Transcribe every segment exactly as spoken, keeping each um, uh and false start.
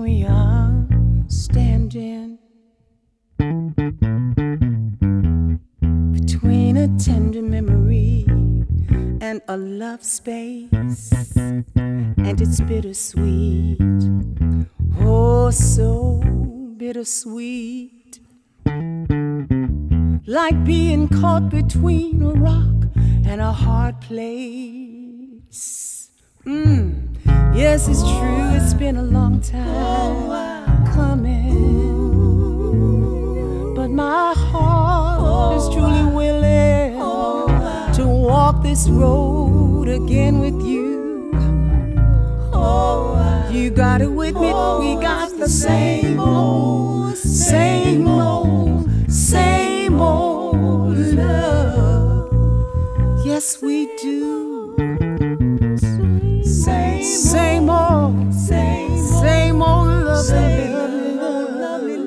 we are standing between a tender memory and a love space, and it's bittersweet, oh so bittersweet, like being caught between a rock and a hard place. Mm. Yes, it's true, it's been a long time coming, but my heart is truly willing to walk this road again with you. You gotta admit we got the same old, same old, same old love. Yes, we do. Same, same old, same, same old love, lovely, lovely,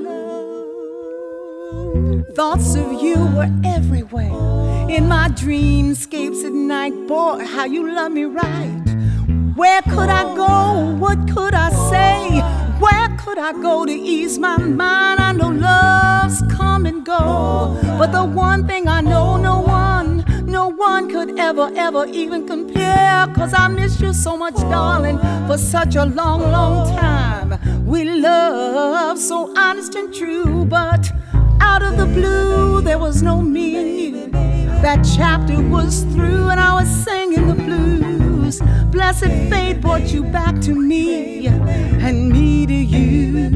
love. Thoughts of you were everywhere in my dreamscapes at night. Boy, how you love me right. Where could I go? What could I say? Where could I go to ease my mind? I know love's come and go, but the one thing I know, no one, no one could ever, ever even compare. Cause I miss you so much, darling, for such a long, long time. We love so honest and true, but out of the blue, there was no me and you. That chapter was through and I was singing the blues. Blessed fate brought you back to me and me to you.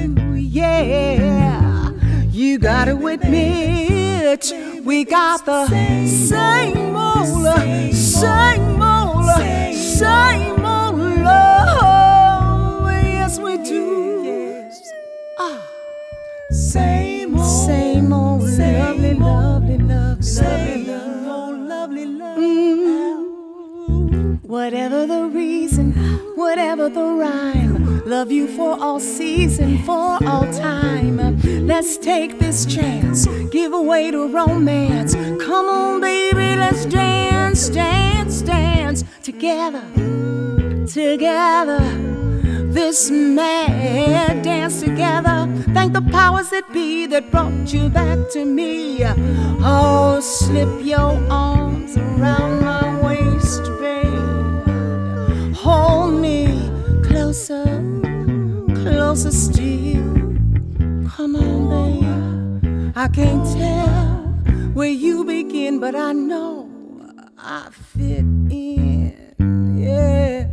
Yeah, you gotta admit we got the same old, same old, same old love. Yes, we do. Ah, same old, same old, lovely, lovely, lovely, lovely, lovely, lovely, mm. Whatever the reason, whatever the rhyme, love you for all season, for all time. Let's take this chance, give away to romance. Come on, baby, let's dance, dance, dance together, together. This mad dance together. Thank the powers that be that brought you back to me. Oh, slip your arms around my waist, babe. Hold me closer, closer still. Come on, babe. I can't tell where you begin, but I know I fit in. Yeah,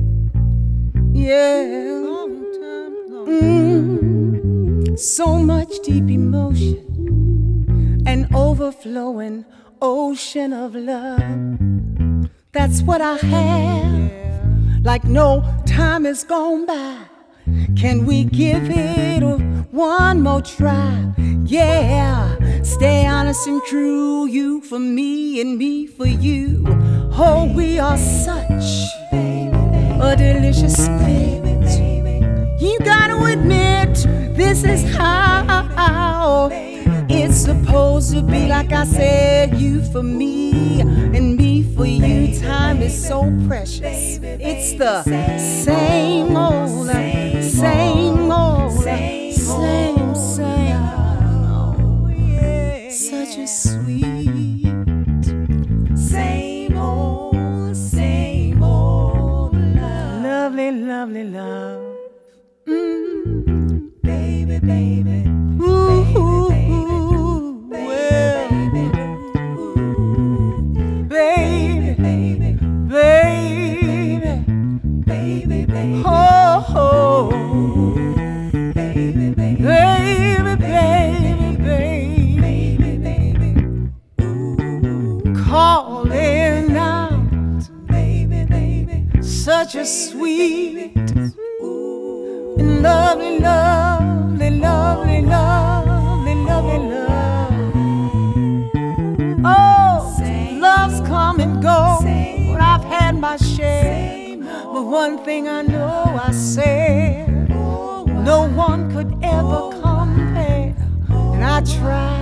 yeah. Mm. So much deep emotion, an overflowing ocean of love. That's what I have, like no time has gone by. Can we give it a one more try? Yeah, stay honest and true, you for me and me for you. Oh, we are such a delicious fit. You gotta admit, this is how it's supposed to be. Like I said, you for me and me for you. Time is so precious. It's the same old, same old, same, same. Oh, yeah. Such a sweet, same old, same old love. Lovely, lovely love. Mm. Baby, baby, ooh, baby, baby, well, baby, baby, baby, baby, baby, oh, oh, baby, baby, baby, baby, baby, calling out, baby, baby, such a sweet. Lovely, lovely, lovely, lovely, lovely love. Oh, love's come and go, but I've had my share. But one thing I know I said, no one could ever compare. And I tried.